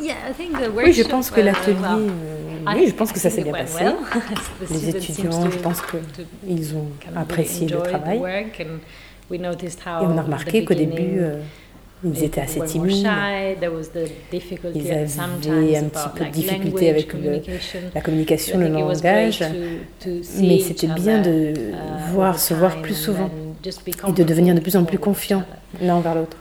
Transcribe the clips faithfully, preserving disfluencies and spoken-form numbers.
Oui, je pense que l'atelier, euh, oui, je pense que ça s'est bien passé. Les étudiants, je pense qu'ils ont apprécié le travail. Et on a remarqué qu'au début, euh, ils étaient assez timides. Ils avaient un petit peu de difficulté avec le, la communication, le langage. Mais c'était bien de voir, se voir plus souvent et de devenir de plus en plus confiants l'un envers l'autre.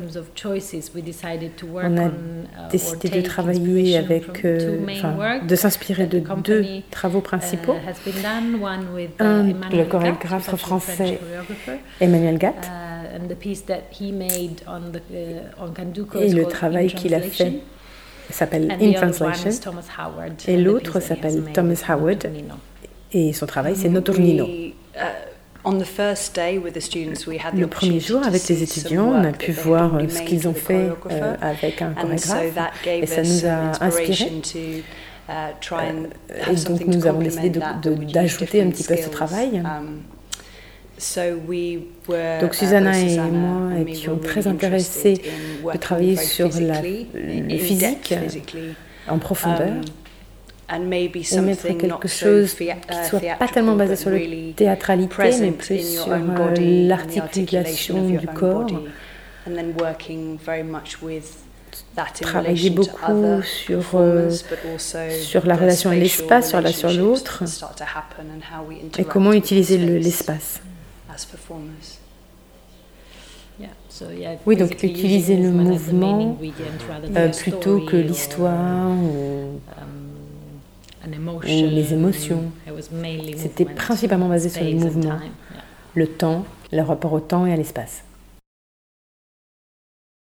On a décidé de travailler avec, euh, enfin, de s'inspirer de deux travaux principaux. Un de le chorégraphe français Emmanuel Gatt et le travail qu'il a fait s'appelle In Translation et l'autre s'appelle Thomas Howard et son travail c'est Noturnino. Le premier jour, avec les étudiants, on a pu voir ce qu'ils ont fait euh, avec un chorégraphe et ça nous a inspirés. Et donc nous avons décidé de, de, d'ajouter un petit peu à ce travail. Donc Susanna et moi étions très intéressés de travailler sur la, le physique en profondeur. Et mettre quelque chose qui ne soit pas tellement basé sur la théâtralité, mais plus sur euh, l'articulation du corps. Travailler beaucoup sur, euh, sur la relation à l'espace, sur la sur l'autre, et comment utiliser le, l'espace. Oui, donc utiliser le mouvement euh, plutôt que l'histoire ou ou les émotions. C'était principalement basé sur le mouvement, le temps, le rapport au temps et à l'espace.